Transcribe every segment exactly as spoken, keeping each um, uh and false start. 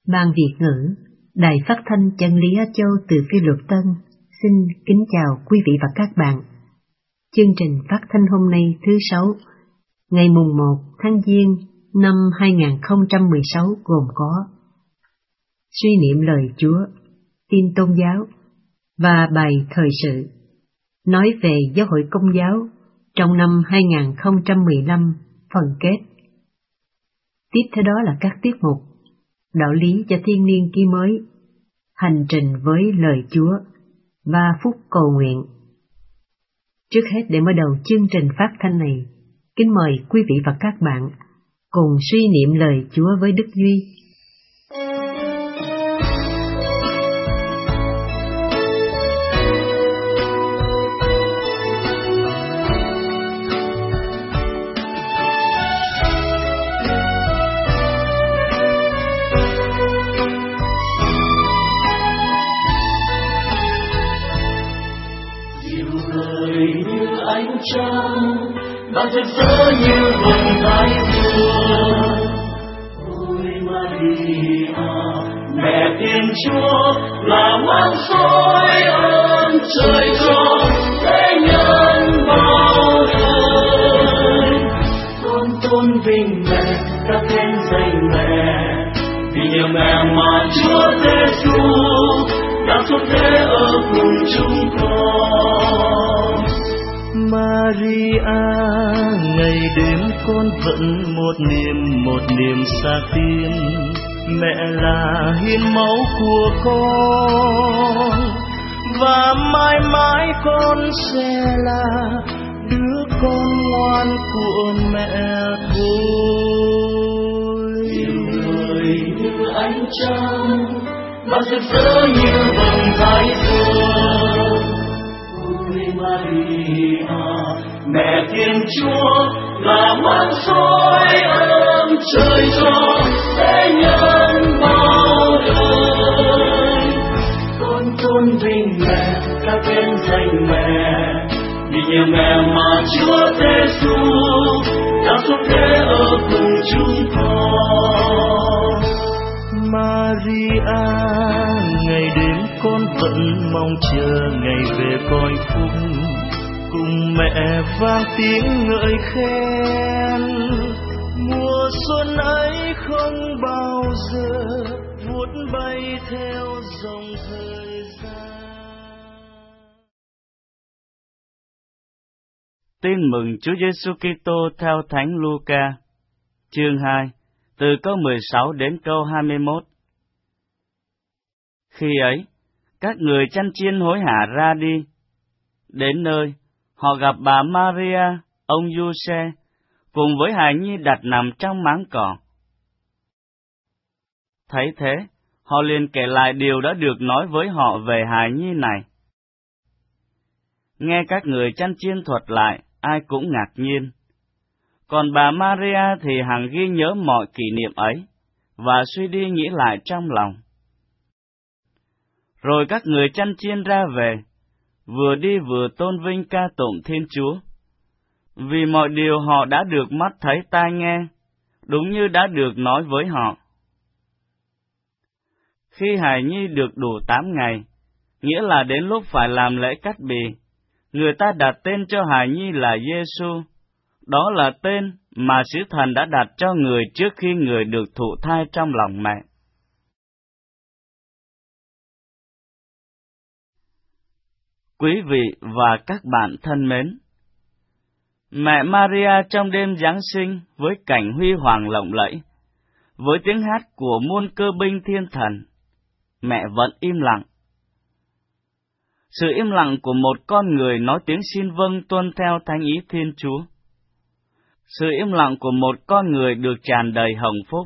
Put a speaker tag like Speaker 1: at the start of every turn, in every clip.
Speaker 1: Ban Việt ngữ, Đài Phát thanh Chân lý Á Châu từ Phi Luật Tân xin kính chào quý vị và các bạn. Chương trình phát thanh hôm nay thứ Sáu, ngày mùng một tháng Giêng năm hai nghìn không trăm mười sáu gồm có suy niệm lời Chúa, tin tôn giáo và bài thời sự, nói về giáo hội Công giáo trong năm hai nghìn không trăm mười lăm phần kết. Tiếp theo đó là các tiết mục đạo lý cho thiên niên ký mới, hành trình với lời Chúa và phút cầu nguyện. Trước hết, để mở đầu chương trình phát thanh này, kính mời quý vị và các bạn cùng suy niệm lời Chúa với Đức Duy.
Speaker 2: Trăng và rực rỡ như vầng thái dương. Ôi Maria, mẹ Thiên Chúa, là mang soi ơn trời cho thế nhân bao đời. Con tôn vinh mẹ, các tên danh mẹ, vì nhờ mẹ mà Chúa Giêsu đã xuất thế ở cùng chúng con.
Speaker 3: Maria, ngày đêm con vẫn một niềm, một niềm xa tin. Mẹ là hiến máu của con, và mãi mãi con sẽ là đứa con ngoan của mẹ thôi.
Speaker 2: Dịu người như ánh trăng và rực rỡ như vầng thái dương. Maria, mẹ Thiên Chúa, là mang soi ơn trời cho thế nhân bao đời. Con tôn vinh mẹ, các tên danh mẹ, vì nhờ mẹ mà Chúa Giêsu đã xuất thế ở cùng chúng con.
Speaker 3: Maria, ngày đêm con vẫn mong chờ ngày về cõi phúc, cùng mẹ vang tiếng ngợi khen. Mùa xuân ấy không bao giờ vuốt bay theo dòng thời gian.
Speaker 4: Tin mừng Chúa Giêsu Kitô theo Thánh Luca, chương hai, từ câu mười sáu đến câu hai mươi mốt. Khi ấy, các người chăn chiên hối hả ra đi. Đến nơi, họ gặp bà Maria, ông Giuse, cùng với hài nhi đặt nằm trong máng cỏ. Thấy thế, họ liền kể lại điều đã được nói với họ về hài nhi này. Nghe các người chăn chiên thuật lại, ai cũng ngạc nhiên. Còn bà Maria thì hằng ghi nhớ mọi kỷ niệm ấy, và suy đi nghĩ lại trong lòng. Rồi các người chăn chiên ra về, vừa đi vừa tôn vinh ca tụng Thiên Chúa, vì mọi điều họ đã được mắt thấy tai nghe, đúng như đã được nói với họ. Khi hài nhi được đủ tám ngày, nghĩa là đến lúc phải làm lễ cắt bì, người ta đặt tên cho hài nhi là Giêsu. Đó là tên mà sứ thần đã đặt cho người trước khi người được thụ thai trong lòng mẹ. Quý vị và các bạn thân mến, mẹ Maria trong đêm Giáng sinh với cảnh huy hoàng lộng lẫy, với tiếng hát của muôn cơ binh thiên thần, mẹ vẫn im lặng. Sự im lặng của một con người nói tiếng xin vâng tuân theo thánh ý Thiên Chúa. Sự im lặng của một con người được tràn đầy hồng phúc.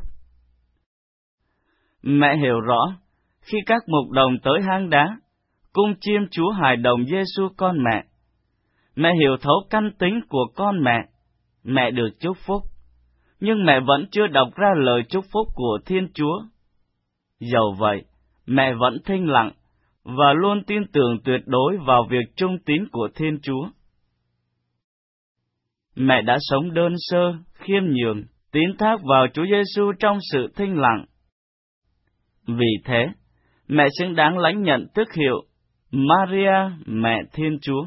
Speaker 4: Mẹ hiểu rõ, khi các mục đồng tới hang đá, cung chiêm Chúa hài đồng Giêsu con mẹ, mẹ hiểu thấu căn tính của con mẹ, mẹ được chúc phúc, nhưng mẹ vẫn chưa đọc ra lời chúc phúc của Thiên Chúa. Dầu vậy, mẹ vẫn thinh lặng, và luôn tin tưởng tuyệt đối vào việc trung tín của Thiên Chúa. Mẹ đã sống đơn sơ, khiêm nhường, tín thác vào Chúa Giêsu trong sự thinh lặng. Vì thế, mẹ xứng đáng lãnh nhận tước hiệu Maria, mẹ Thiên Chúa.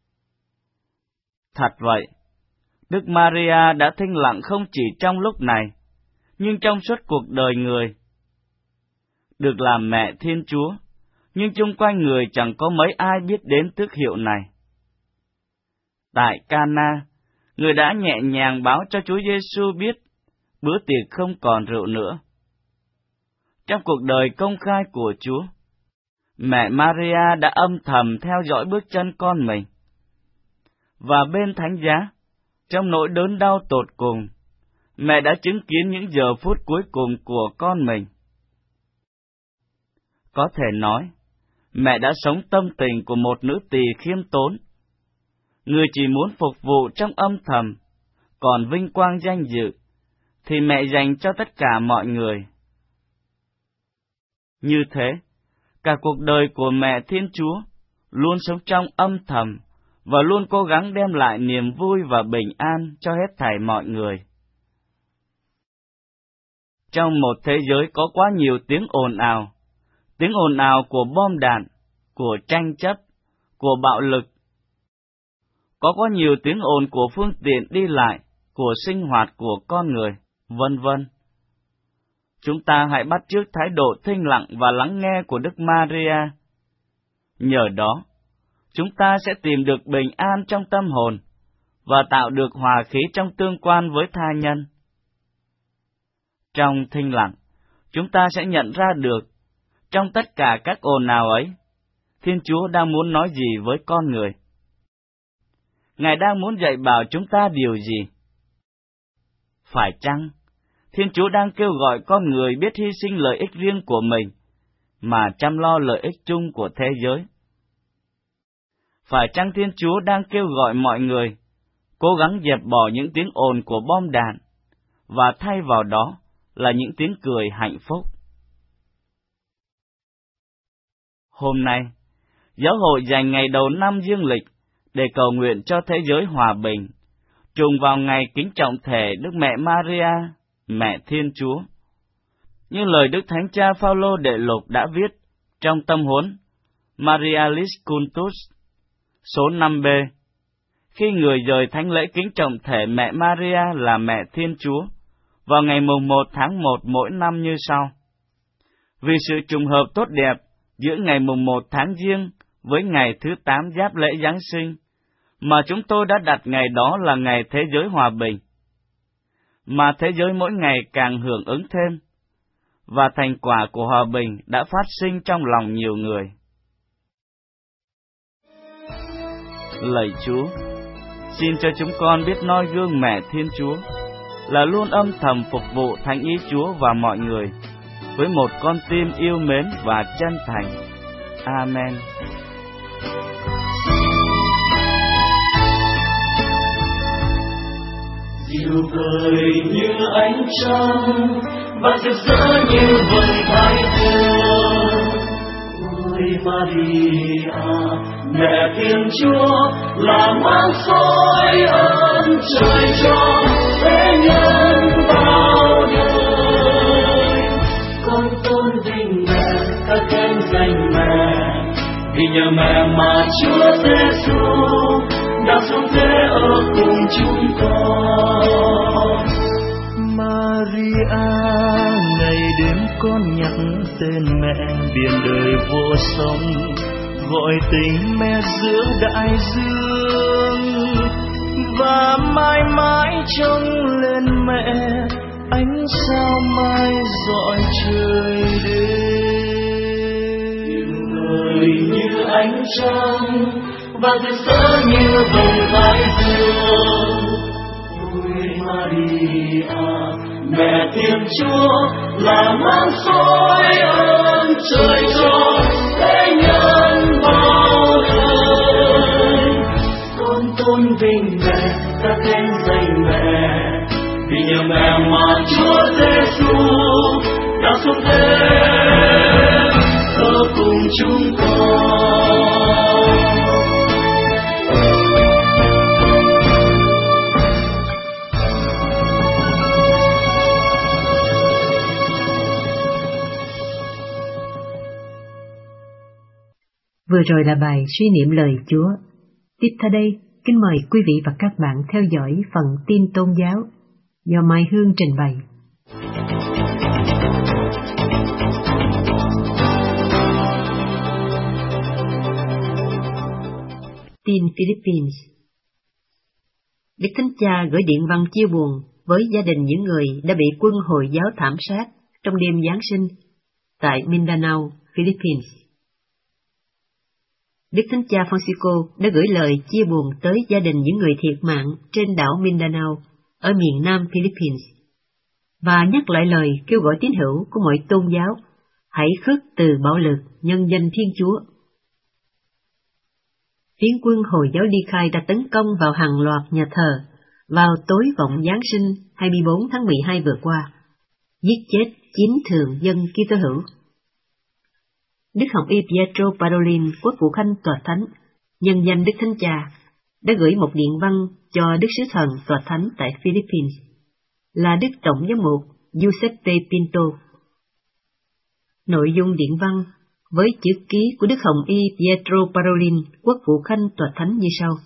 Speaker 4: Thật vậy, Đức Maria đã thinh lặng không chỉ trong lúc này, nhưng trong suốt cuộc đời người. Được làm mẹ Thiên Chúa, nhưng chung quanh người chẳng có mấy ai biết đến tước hiệu này. Tại Cana, người đã nhẹ nhàng báo cho Chúa Giêsu biết bữa tiệc không còn rượu nữa. Trong cuộc đời công khai của Chúa, mẹ Maria đã âm thầm theo dõi bước chân con mình. Và bên thánh giá, trong nỗi đớn đau tột cùng, mẹ đã chứng kiến những giờ phút cuối cùng của con mình. Có thể nói, mẹ đã sống tâm tình của một nữ tỳ khiêm tốn, người chỉ muốn phục vụ trong âm thầm, còn vinh quang danh dự thì mẹ dành cho tất cả mọi người. Như thế, cả cuộc đời của mẹ Thiên Chúa luôn sống trong âm thầm và luôn cố gắng đem lại niềm vui và bình an cho hết thảy mọi người. Trong một thế giới có quá nhiều tiếng ồn ào, tiếng ồn ào của bom đạn, của tranh chấp, của bạo lực, có quá nhiều tiếng ồn của phương tiện đi lại, của sinh hoạt của con người, vân vân. Chúng ta hãy bắt chước thái độ thinh lặng và lắng nghe của Đức Maria. Nhờ đó, chúng ta sẽ tìm được bình an trong tâm hồn và tạo được hòa khí trong tương quan với tha nhân. Trong thinh lặng, chúng ta sẽ nhận ra được, trong tất cả các ồn ào ấy, Thiên Chúa đang muốn nói gì với con người. Ngài đang muốn dạy bảo chúng ta điều gì? Phải chăng Thiên Chúa đang kêu gọi con người biết hy sinh lợi ích riêng của mình, mà chăm lo lợi ích chung của thế giới? Phải chăng Thiên Chúa đang kêu gọi mọi người cố gắng dẹp bỏ những tiếng ồn của bom đạn, và thay vào đó là những tiếng cười hạnh phúc? Hôm nay, giáo hội dành ngày đầu năm dương lịch để cầu nguyện cho thế giới hòa bình, trùng vào ngày kính trọng thể Đức Mẹ Maria, mẹ Thiên Chúa. Như lời Đức Thánh Cha Phaolô Đệ Lục đã viết trong tâm huấn Marialis Cultus, số năm B, khi người rời thánh lễ kính trọng thể mẹ Maria là mẹ Thiên Chúa vào ngày mùng một tháng một mỗi năm như sau. Vì sự trùng hợp tốt đẹp giữa ngày mùng một tháng Giêng với ngày thứ tám giáp lễ Giáng sinh, mà chúng tôi đã đặt ngày đó là ngày thế giới hòa bình, mà thế giới mỗi ngày càng hưởng ứng thêm, và thành quả của hòa bình đã phát sinh trong lòng nhiều người. Lạy Chúa, xin cho chúng con biết noi gương mẹ Thiên Chúa, là luôn âm thầm phục vụ thánh ý Chúa và mọi người, với một con tim yêu mến và chân thành. Amen.
Speaker 2: Dịu vời như ánh trăng và rực rỡ như vầng thái dương. Ôi Maria, mẹ Thiên Chúa, là mang soi ơn trời cho thế nhân bao đời. Con tôn vinh mẹ, ta khen danh mẹ, vì nhờ mẹ mà Chúa Giêsu đã xuống thế ở cùng chúng con.
Speaker 3: Maria, ngày đêm con nhắc tên mẹ biển đời vô song, gọi tình mẹ giữa đại dương, và mãi mãi trông lên mẹ ánh sao mai rọi trời đêm.
Speaker 2: Người như ánh trăng và rực rỡ như vầng thái dương. Ôi Maria, mẹ Thiên Chúa, là mang soi ơn trời cho thế nhân bao đời. Con tôn vinh mẹ, ta khen danh mẹ, vì nhờ mẹ mà Chúa Giêsu đã xuống thế ở cùng chúng con.
Speaker 1: Vừa rồi là bài suy niệm lời Chúa. Tiếp theo đây, kính mời quý vị và các bạn theo dõi phần tin tôn giáo do Mai Hương trình bày. Tin Philippines. Đức Thánh Cha gửi điện văn chia buồn với gia đình những người đã bị quân Hồi giáo thảm sát trong đêm Giáng sinh tại Mindanao, Philippines. Đức Thánh Cha Francisco đã gửi lời chia buồn tới gia đình những người thiệt mạng trên đảo Mindanao ở miền nam Philippines và nhắc lại lời kêu gọi tín hữu của mọi tôn giáo hãy khước từ bạo lực nhân danh Thiên Chúa. Phiến quân Hồi giáo Ly Khai đã tấn công vào hàng loạt nhà thờ vào tối vọng Giáng sinh hai mươi bốn tháng mười hai vừa qua, giết chết chín thường dân Kitô hữu. Đức Hồng Y Pietro Parolin, quốc vụ khanh tòa thánh, nhân danh Đức Thánh Cha, đã gửi một điện văn cho Đức Sứ Thần tòa thánh tại Philippines, là Đức Tổng giám mục Giuseppe Pinto. Nội dung điện văn với chữ ký của Đức Hồng Y Pietro Parolin, quốc vụ khanh tòa thánh như sau.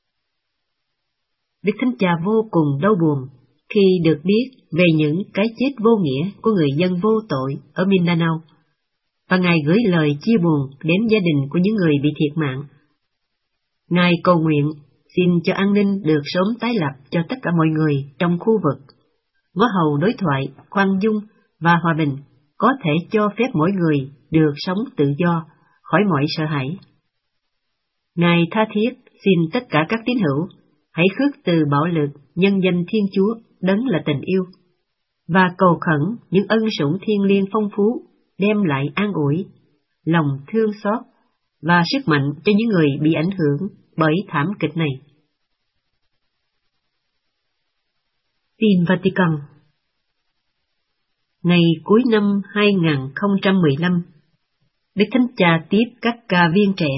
Speaker 1: Đức Thánh Cha vô cùng đau buồn khi được biết về những cái chết vô nghĩa của người dân vô tội ở Mindanao, và Ngài gửi lời chia buồn đến gia đình của những người bị thiệt mạng. Ngài cầu nguyện xin cho an ninh được sớm tái lập cho tất cả mọi người trong khu vực, ngó hầu đối thoại, khoan dung và hòa bình có thể cho phép mỗi người được sống tự do, khỏi mọi sợ hãi. Ngài tha thiết xin tất cả các tín hữu hãy khước từ bạo lực nhân danh Thiên Chúa đấng là tình yêu, và cầu khẩn những ân sủng thiêng liêng phong phú đem lại an ủi, lòng thương xót và sức mạnh cho những người bị ảnh hưởng bởi thảm kịch này. Tin Vatican. Ngày cuối năm hai không một lăm, Đức Thánh Cha tiếp các ca viên trẻ.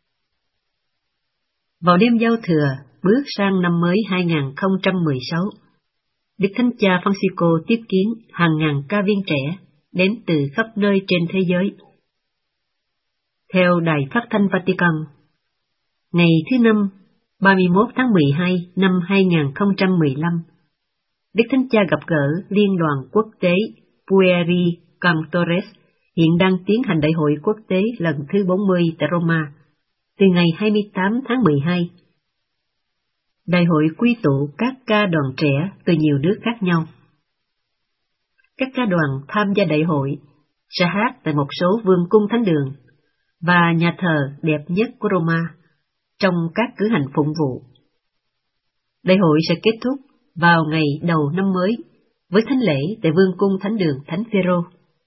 Speaker 1: Vào đêm giao thừa bước sang năm mới hai không một sáu, Đức Thánh Cha Francisco tiếp kiến hàng ngàn ca viên trẻ đến từ khắp nơi trên thế giới. Theo Đài Phát thanh Vatican, ngày thứ Năm, ba mươi mốt tháng mười hai năm hai không một lăm, Đức Thánh Cha gặp gỡ Liên đoàn Quốc tế Pueri Cantores hiện đang tiến hành đại hội quốc tế lần thứ bốn mươi tại Roma, từ ngày hai mươi tám tháng mười hai. Đại hội quy tụ các ca đoàn trẻ từ nhiều nước khác nhau. Các ca đoàn tham gia đại hội sẽ hát tại một số vương cung thánh đường và nhà thờ đẹp nhất của Roma trong các cử hành phụng vụ. Đại hội sẽ kết thúc vào ngày đầu năm mới với thánh lễ tại vương cung thánh đường Thánh Phêrô.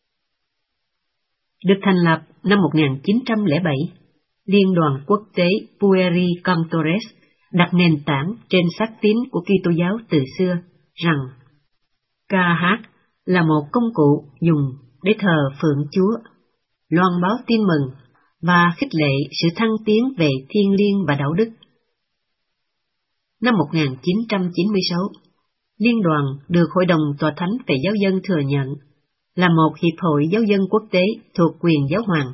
Speaker 1: Được thành lập năm một nghìn chín trăm lẻ bảy, Liên đoàn Quốc tế Pueri Cantores đặt nền tảng trên xác tín của Kitô giáo từ xưa rằng ca hát là một công cụ dùng để thờ phượng Chúa, loan báo tin mừng và khích lệ sự thăng tiến về thiêng liêng và đạo đức. Năm một nghìn chín trăm chín mươi sáu, Liên đoàn được Hội đồng Tòa Thánh về Giáo dân thừa nhận là một hiệp hội giáo dân quốc tế thuộc quyền giáo hoàng.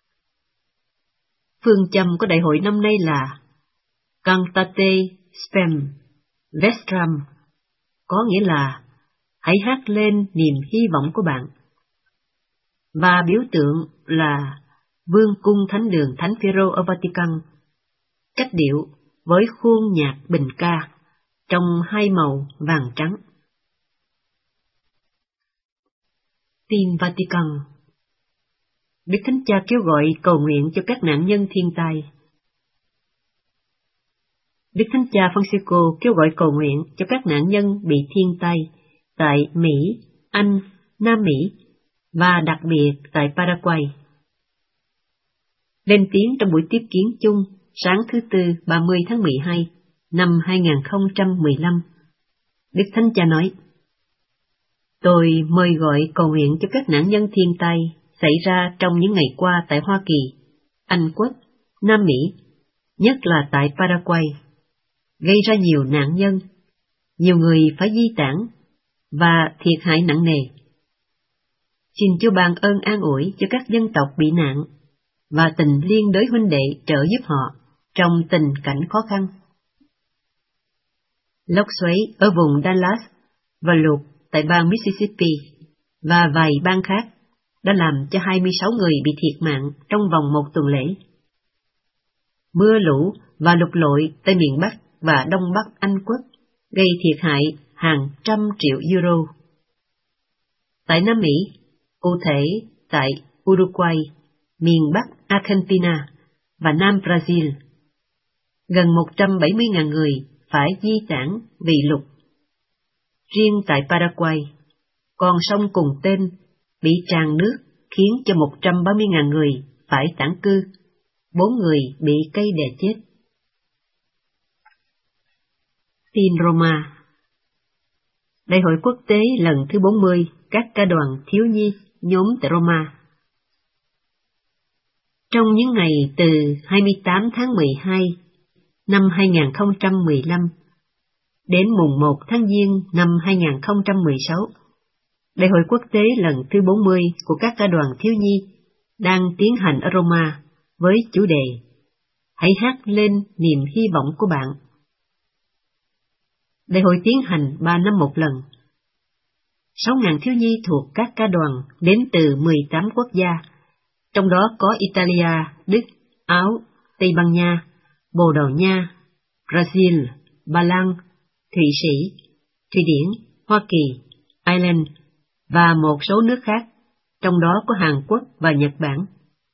Speaker 1: Phương châm của đại hội năm nay là Cantate Spem Vestram, có nghĩa là hãy hát lên niềm hy vọng của bạn, và biểu tượng là vương cung thánh đường Thánh Phêrô ở Vatican, cách điệu với khuôn nhạc bình ca trong hai màu vàng trắng. Tin Vatican. Đức Thánh Cha kêu gọi cầu nguyện cho các nạn nhân thiên tai. Đức Thánh Cha Francisco kêu gọi cầu nguyện cho các nạn nhân bị thiên tai tại Mỹ, Anh, Nam Mỹ và đặc biệt tại Paraguay. Lên tiếng trong buổi tiếp kiến chung sáng thứ Tư ba mươi tháng mười hai năm hai không một lăm, Đức Thánh Cha nói: Tôi mời gọi cầu nguyện cho các nạn nhân thiên tai xảy ra trong những ngày qua tại Hoa Kỳ, Anh Quốc, Nam Mỹ, nhất là tại Paraguay, gây ra nhiều nạn nhân, nhiều người phải di tản và thiệt hại nặng nề. Xin Chúa ban ơn an ủi cho các dân tộc bị nạn và tình liên đới huynh đệ trợ giúp họ trong tình cảnh khó khăn. Lốc xoáy ở vùng Dallas và lụt tại bang Mississippi và vài bang khác đã làm cho hai mươi sáu người bị thiệt mạng trong vòng một tuần lễ. Mưa lũ và lụt lội tại miền Bắc và Đông Bắc Anh Quốc gây thiệt hại hàng trăm triệu euro. Tại Nam Mỹ, cụ thể tại Uruguay, miền Bắc Argentina và Nam Brazil, gần một trăm bảy mươi nghìn người phải di tản vì lụt. Riêng tại Paraguay, con sông cùng tên bị tràn nước khiến cho một trăm ba mươi nghìn người phải tản cư, bốn người bị cây đè chết. Tin Roma. Đại hội quốc tế lần thứ bốn mươi các ca đoàn thiếu nhi nhóm tại Roma. Trong những ngày từ hai mươi tám tháng mười hai năm hai nghìn không trăm mười lăm đến mùng một tháng Giêng năm hai nghìn không trăm mười sáu, Đại hội quốc tế lần thứ bốn mươi của các ca đoàn thiếu nhi đang tiến hành ở Roma với chủ đề Hãy hát lên niềm hy vọng của bạn. Đại hội tiến hành ba năm một lần. sáu nghìn thiếu nhi thuộc các ca đoàn đến từ mười tám quốc gia, trong đó có Italia, Đức, Áo, Tây Ban Nha, Bồ Đào Nha, Brazil, Ba Lan, Thụy Sĩ, Thụy Điển, Hoa Kỳ, Ireland và một số nước khác, trong đó có Hàn Quốc và Nhật Bản.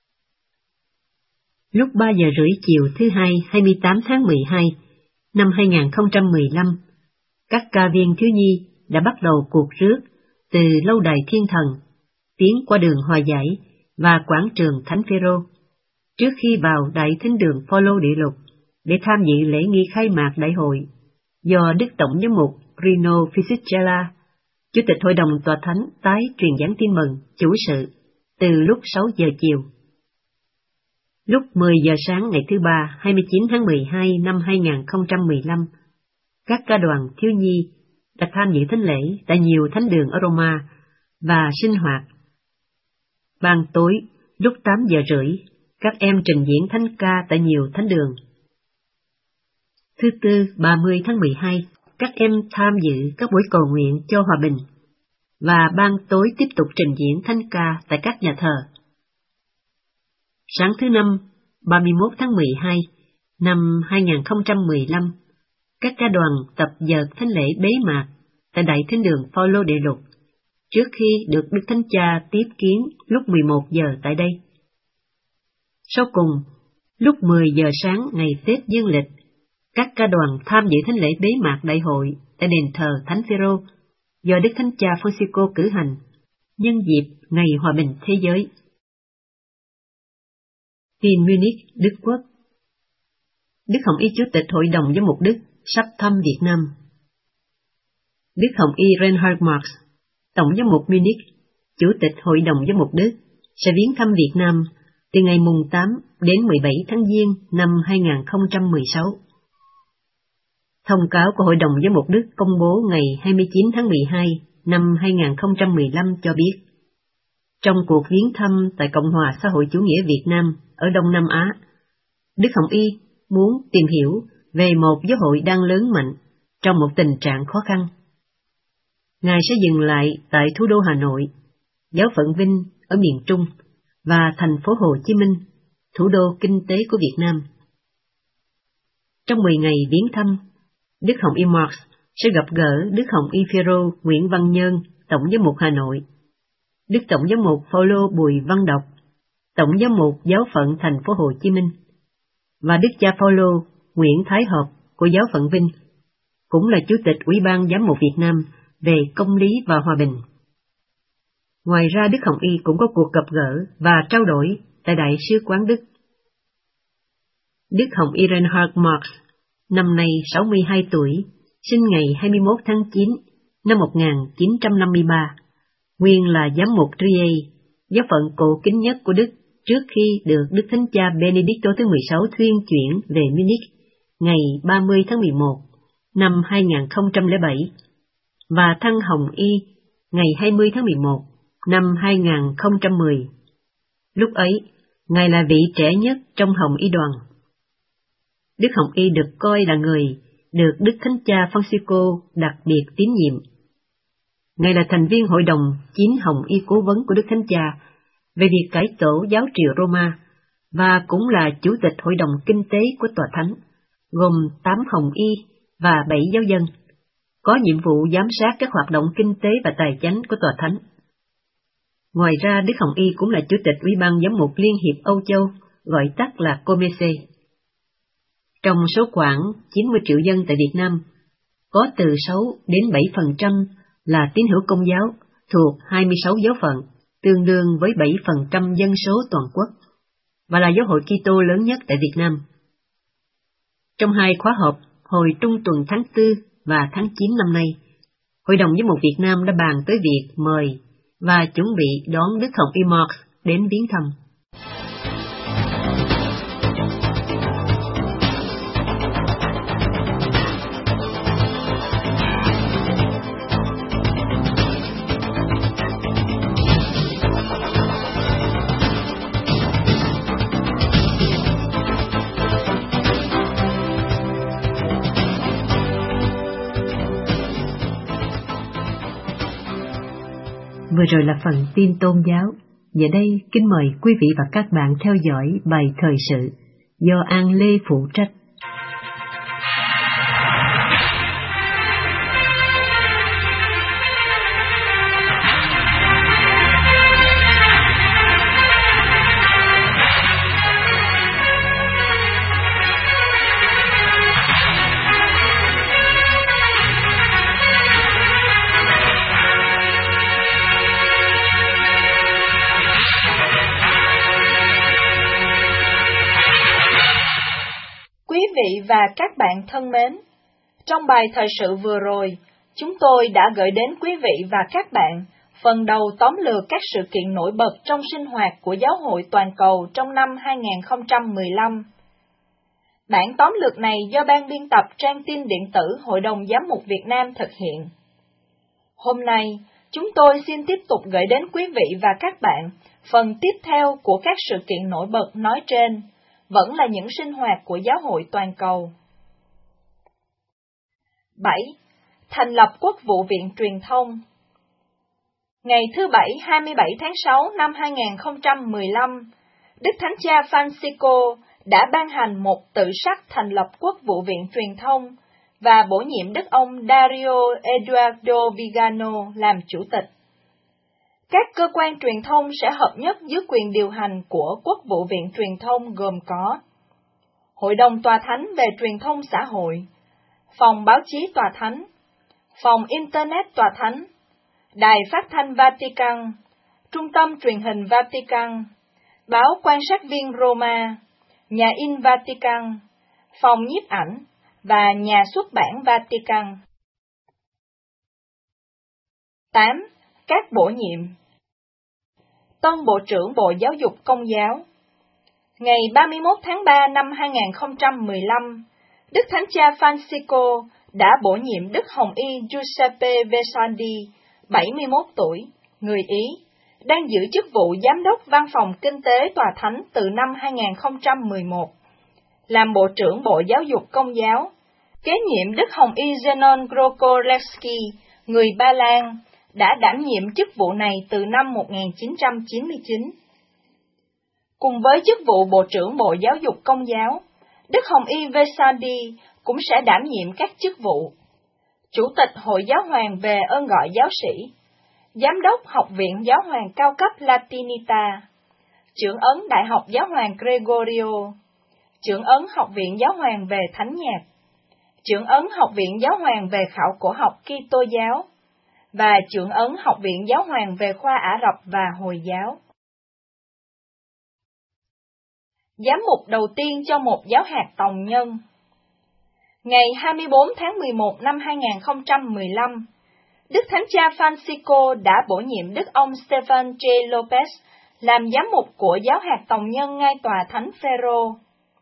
Speaker 1: Lúc ba giờ rưỡi chiều thứ Hai, hai mươi tám tháng mười hai năm hai nghìn không trăm mười lăm, các ca viên thiếu nhi đã bắt đầu cuộc rước từ lâu đài Thiên Thần, tiến qua đường Hòa Giải và quảng trường Thánh Phêrô, trước khi vào Đại Thính đường Phaolô Địa Lục để tham dự lễ nghi khai mạc đại hội do Đức Tổng giám mục Rino Fisichella, Chủ tịch Hội đồng Tòa Thánh tái truyền giảng tin mừng chủ sự từ lúc sáu giờ chiều. Lúc mười giờ sáng ngày thứ Ba, hai mươi chín tháng mười hai năm hai nghìn không trăm mười lăm, các ca đoàn thiếu nhi đã tham dự thánh lễ tại nhiều thánh đường ở Roma và sinh hoạt. Ban tối, lúc tám giờ rưỡi, các em trình diễn thánh ca tại nhiều thánh đường. Thứ Tư, ba mươi tháng mười hai, các em tham dự các buổi cầu nguyện cho hòa bình, và ban tối tiếp tục trình diễn thánh ca tại các nhà thờ. Sáng thứ Năm, ba mươi mốt tháng mười hai, năm hai nghìn không trăm mười lăm, các ca đoàn tập dượt thánh lễ bế mạc tại Đại Thính đường Phaolô Địa Lục, trước khi được Đức Thánh Cha tiếp kiến lúc mười một giờ tại đây. Sau cùng, lúc mười giờ sáng ngày Tết Dương lịch, các ca đoàn tham dự thánh lễ bế mạc đại hội tại đền thờ Thánh Phêrô do Đức Thánh Cha Francisco cử hành nhân dịp Ngày Hòa bình Thế giới. Tin Munich, Đức Quốc. Đức Hồng Y Chủ tịch Hội đồng Giám mục Đức sắp thăm Việt Nam. Đức Hồng Y Reinhard Marx, Tổng giám mục Munich, Chủ tịch Hội đồng Giám mục Đức, sẽ viếng thăm Việt Nam từ ngày mùng tám đến mười bảy tháng Giêng năm hai nghìn không trăm mười sáu. Thông cáo của Hội đồng Giám mục Đức công bố ngày hai mươi chín tháng mười hai năm hai nghìn không trăm mười lăm cho biết, trong cuộc viếng thăm tại Cộng hòa xã hội chủ nghĩa Việt Nam ở Đông Nam Á, Đức Hồng Y muốn tìm hiểu về một giáo hội đang lớn mạnh trong một tình trạng khó khăn. Ngài sẽ dừng lại tại thủ đô Hà Nội, giáo phận Vinh ở miền Trung và thành phố Hồ Chí Minh, thủ đô kinh tế của Việt Nam. Trong mười ngày viếng thăm, Đức Hồng Y Marx sẽ gặp gỡ Đức Hồng Y Phêrô Nguyễn Văn Nhơn, Tổng giám mục Hà Nội, Đức Tổng giám mục Phaolô Bùi Văn Đọc, Tổng giám mục giáo phận thành phố Hồ Chí Minh, và Đức cha Phaolô Nguyễn Thái Học của giáo phận Vinh, cũng là Chủ tịch Ủy ban Giám mục Việt Nam về công lý và hòa bình. Ngoài ra, Đức Hồng Y cũng có cuộc gặp gỡ và trao đổi tại Đại sứ quán Đức. Đức Hồng Y Reinhard Marx, năm nay sáu mươi hai tuổi, sinh ngày hai mươi mốt tháng chín năm một nghìn chín trăm năm mươi ba, nguyên là giám mục Trier, giáo phận cổ kính nhất của Đức trước khi được Đức Thánh Cha Benedicto thứ mười sáu thuyên chuyển về Munich ngày ba mươi tháng mười một năm hai nghìn không trăm lẻ bảy, và thăng Hồng Y ngày hai mươi tháng mười một năm hai nghìn không trăm mười. Lúc ấy, Ngài là vị trẻ nhất trong Hồng Y đoàn. Đức Hồng Y được coi là người được Đức Thánh Cha Francisco đặc biệt tín nhiệm. Ngài là thành viên hội đồng chín Hồng Y cố vấn của Đức Thánh Cha về việc cải tổ giáo triều Roma, và cũng là chủ tịch hội đồng kinh tế của Tòa Thánh, gồm tám Hồng Y và bảy giáo dân, có nhiệm vụ giám sát các hoạt động kinh tế và tài chánh của Tòa Thánh. Ngoài ra, Đức Hồng Y cũng là chủ tịch Ủy ban Giám mục Liên hiệp Âu Châu, gọi tắt là Comece. Trong số khoảng chín mươi triệu dân tại Việt Nam, có từ sáu đến bảy phần trăm là tín hữu Công giáo thuộc hai mươi sáu giáo phận, tương đương với bảy phần trăm dân số toàn quốc, và là giáo hội Kitô lớn nhất tại Việt Nam. Trong hai khóa họp hồi trung tuần tháng tư và tháng chín năm nay, Hội đồng Giám mục Việt Nam đã bàn tới việc mời và chuẩn bị đón Đức Hồng Y Mark đến viếng thăm. Vừa rồi là phần tin tôn giáo. Giờ đây, kính mời quý vị và các bạn theo dõi bài thời sự do An Lê phụ trách.
Speaker 5: Quý vị và các bạn thân mến, trong bài thời sự vừa rồi, chúng tôi đã gửi đến quý vị và các bạn phần đầu tóm lược các sự kiện nổi bật trong sinh hoạt của Giáo hội toàn cầu trong năm hai nghìn không trăm mười lăm. Bản tóm lược này do ban biên tập trang tin điện tử Hội đồng Giám mục Việt Nam thực hiện. Hôm nay, chúng tôi xin tiếp tục gửi đến quý vị và các bạn phần tiếp theo của các sự kiện nổi bật nói trên, vẫn là những sinh hoạt của Giáo hội toàn cầu. bảy. Thành lập Quốc vụ viện Truyền thông. Ngày thứ Bảy hai mươi bảy tháng sáu năm hai nghìn không trăm mười lăm, Đức Thánh Cha Francisco đã ban hành một tự sắc thành lập Quốc vụ viện Truyền thông và bổ nhiệm Đức ông Dario Eduardo Vigano làm chủ tịch. Các cơ quan truyền thông sẽ hợp nhất dưới quyền điều hành của Quốc vụ viện Truyền thông gồm có Hội đồng Tòa Thánh về Truyền thông xã hội, Phòng Báo chí Tòa Thánh, Phòng Internet Tòa Thánh, Đài Phát thanh Vatican, Trung tâm Truyền hình Vatican, Báo Quan sát viên Roma, Nhà in Vatican, Phòng nhiếp ảnh và Nhà xuất bản Vatican. tám. Các bổ nhiệm. Tân Bộ trưởng Bộ Giáo dục Công giáo. Ngày ba mươi mốt tháng ba năm hai nghìn không trăm mười lăm, Đức Thánh Cha Francisco đã bổ nhiệm Đức Hồng Y Giuseppe Vesandi, bảy mươi mốt tuổi, người Ý, đang giữ chức vụ Giám đốc Văn phòng Kinh tế Tòa Thánh từ năm hai nghìn không trăm mười một, làm Bộ trưởng Bộ Giáo dục Công giáo, kế nhiệm Đức Hồng Y Zenon Grokolewski, người Ba Lan, đã đảm nhiệm chức vụ này từ năm một nghìn chín trăm chín mươi chín. Cùng với chức vụ Bộ trưởng Bộ Giáo dục Công giáo, Đức Hồng Y Vesandi cũng sẽ đảm nhiệm các chức vụ Chủ tịch Hội Giáo hoàng về ơn gọi giáo sĩ, Giám đốc Học viện Giáo hoàng cao cấp Latinita, Trưởng ấn Đại học Giáo hoàng Gregorio, Trưởng ấn Học viện Giáo hoàng về Thánh nhạc, Trưởng ấn Học viện Giáo hoàng về khảo cổ học Kitô giáo, và Trưởng ấn Học viện Giáo hoàng về khoa Ả Rập và Hồi giáo. Giám mục đầu tiên cho một giáo hạt tòng nhân. Ngày hai mươi bốn tháng mười một năm hai nghìn không trăm mười lăm, Đức Thánh Cha Francisco đã bổ nhiệm Đức ông Stephen J. Lopez làm giám mục của giáo hạt tòng nhân ngay tòa Thánh Phêrô.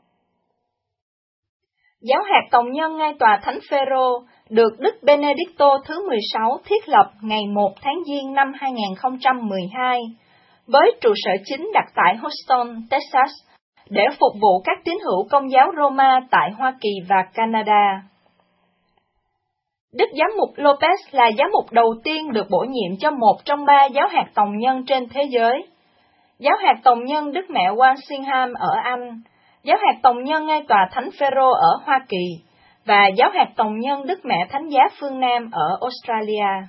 Speaker 5: Giáo hạt tòng nhân ngay tòa Thánh Phêrô được Đức Benedicto thứ mười sáu thiết lập ngày một tháng Giêng năm hai nghìn không trăm mười hai, với trụ sở chính đặt tại Houston, Texas, để phục vụ các tín hữu Công giáo Roma tại Hoa Kỳ và Canada. Đức Giám mục Lopez là giám mục đầu tiên được bổ nhiệm cho một trong ba giáo hạt tòng nhân trên thế giới. Giáo hạt tòng nhân Đức Mẹ Walsingham ở Anh, giáo hạt tòng nhân ngay tòa Thánh Phêrô ở Hoa Kỳ, và giáo hạt tòng nhân Đức Mẹ Thánh Giá phương Nam ở Australia.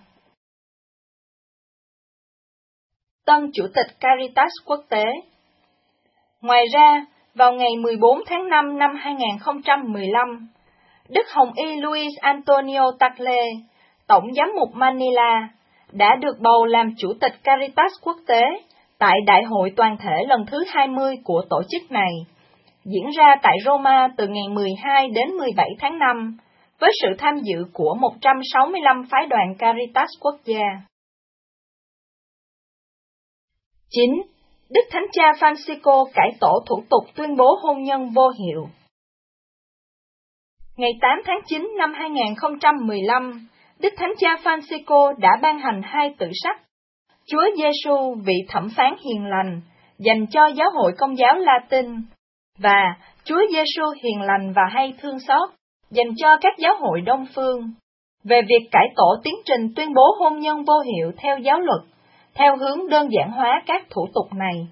Speaker 5: Tân Chủ tịch Caritas Quốc tế. Ngoài ra, vào ngày mười bốn tháng năm năm hai nghìn không trăm mười lăm, Đức Hồng Y Luis Antonio Tagle, Tổng giám mục Manila, đã được bầu làm Chủ tịch Caritas Quốc tế tại Đại hội toàn thể lần thứ hai mươi của tổ chức này, diễn ra tại Roma từ ngày mười hai đến mười bảy tháng năm, với sự tham dự của một trăm sáu mươi lăm phái đoàn Caritas quốc gia. chín. Đức Thánh Cha Francisco cải tổ thủ tục tuyên bố hôn nhân vô hiệu. Ngày tám tháng chín năm hai nghìn không trăm mười lăm, Đức Thánh Cha Francisco đã ban hành hai tự sách: Chúa Giêsu vị thẩm phán hiền lành dành cho giáo hội Công giáo Latin và Chúa Giêsu hiền lành và hay thương xót dành cho các giáo hội Đông phương, về việc cải tổ tiến trình tuyên bố hôn nhân vô hiệu theo giáo luật, theo hướng đơn giản hóa các thủ tục này.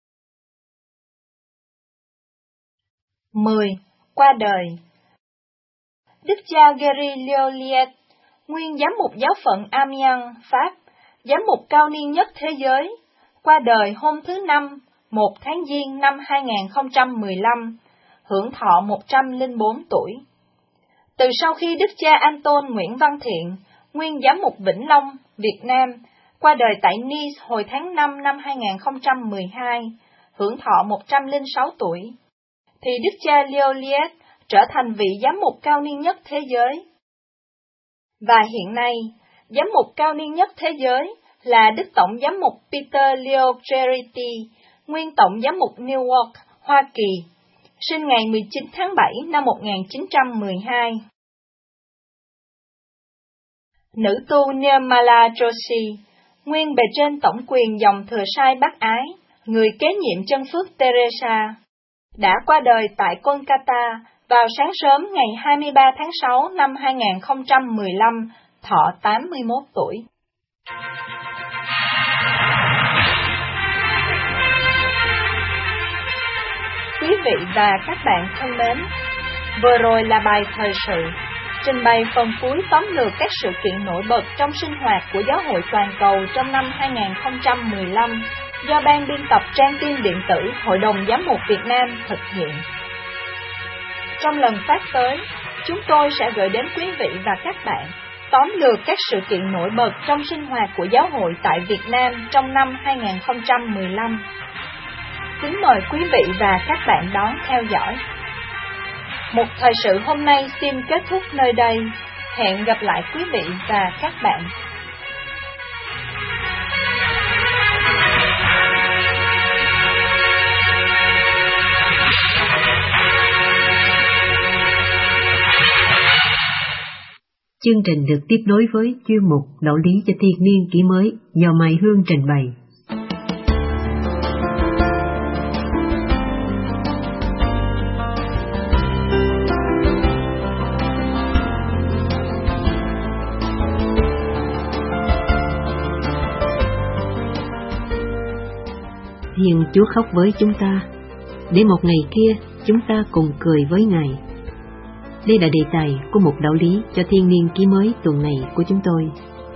Speaker 5: mười. Qua đời. Đức cha Gary Lioliet, nguyên giám mục giáo phận Amiens, Pháp, giám mục cao niên nhất thế giới, qua đời hôm thứ Năm, một tháng Giêng năm hai nghìn không trăm mười lăm, hưởng thọ một trăm lẻ bốn tuổi. Từ sau khi Đức cha Anton Nguyễn Văn Thiện, nguyên giám mục Vĩnh Long, Việt Nam, qua đời tại Nice hồi tháng năm năm hai nghìn không trăm mười hai, hưởng thọ một trăm lẻ sáu tuổi, thì Đức cha Lioliet trở thành vị giám mục cao niên nhất thế giới. Và hiện nay, giám mục cao niên nhất thế giới là Đức Tổng giám mục Peter Leo Charity, nguyên Tổng giám mục Newark, Hoa Kỳ, sinh ngày mười chín tháng bảy năm một nghìn chín trăm mười hai. Nữ tu Nirmala Joshi, nguyên bề trên tổng quyền dòng thừa sai Bác Ái, người kế nhiệm chân phước Teresa, đã qua đời tại Kolkata vào sáng sớm ngày hai mươi ba tháng sáu năm hai nghìn không trăm mười lăm, thọ tám mươi mốt tuổi. Quý vị và các bạn thân mến, vừa rồi là bài thời sự, trình bày phần cuối tóm lược các sự kiện nổi bật trong sinh hoạt của Giáo hội Toàn cầu trong năm hai nghìn không trăm mười lăm, do Ban biên tập trang tin điện tử Hội đồng Giám mục Việt Nam thực hiện. Trong lần phát tới, chúng tôi sẽ gửi đến quý vị và các bạn tóm lược các sự kiện nổi bật trong sinh hoạt của Giáo hội tại Việt Nam trong năm hai nghìn không trăm mười lăm. Kính mời quý vị và các bạn đón theo dõi. Một thời sự hôm nay xin kết thúc nơi đây. Hẹn gặp lại quý vị và các bạn.
Speaker 1: Chương trình được tiếp nối với chuyên mục Đạo lý cho thiên niên kỷ mới do Mai Hương trình bày. Thiên Chúa khóc với chúng ta, để một ngày kia chúng ta cùng cười với Ngài. Đây là đề tài của một đạo lý cho thiên niên ký mới tuần này của chúng tôi.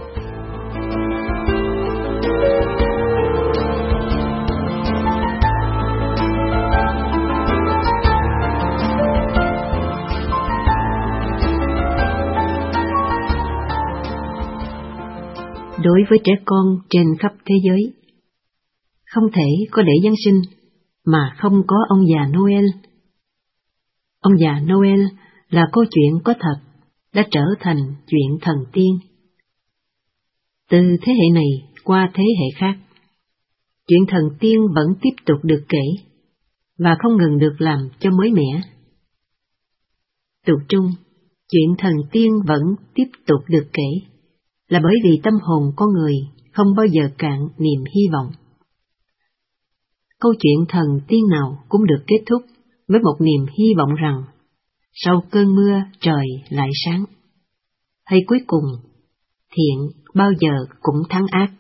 Speaker 1: Đối với trẻ con trên khắp thế giới, không thể có lễ Giáng sinh mà không có ông già Noel. Ông già Noel là câu chuyện có thật, đã trở thành chuyện thần tiên. Từ thế hệ này qua thế hệ khác, chuyện thần tiên vẫn tiếp tục được kể, và không ngừng được làm cho mới mẻ. Tục trung, chuyện thần tiên vẫn tiếp tục được kể, là bởi vì tâm hồn con người không bao giờ cạn niềm hy vọng. câu chuyện thần tiên nào cũng được kết thúc với một niềm hy vọng rằng sau cơn mưa trời lại sáng. Hay cuối cùng, thiện bao giờ cũng thắng ác.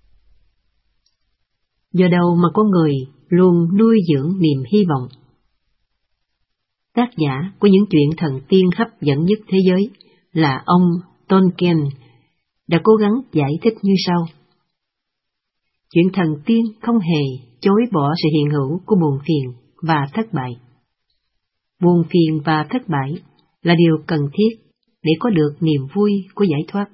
Speaker 1: Do đâu mà con người luôn nuôi dưỡng niềm hy vọng? Tác giả của những chuyện thần tiên hấp dẫn nhất thế giới là ông Tolkien đã cố gắng giải thích như sau. Chuyện thần tiên không hề chối bỏ sự hiện hữu của buồn phiền và thất bại. Buồn phiền và thất bại là điều cần thiết để có được niềm vui của giải thoát.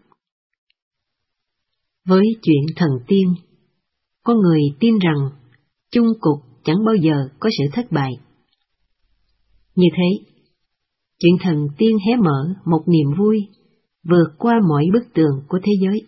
Speaker 1: Với chuyện thần tiên, con người tin rằng chung cục chẳng bao giờ có sự thất bại. Như thế, chuyện thần tiên hé mở một niềm vui vượt qua mọi bức tường của thế giới.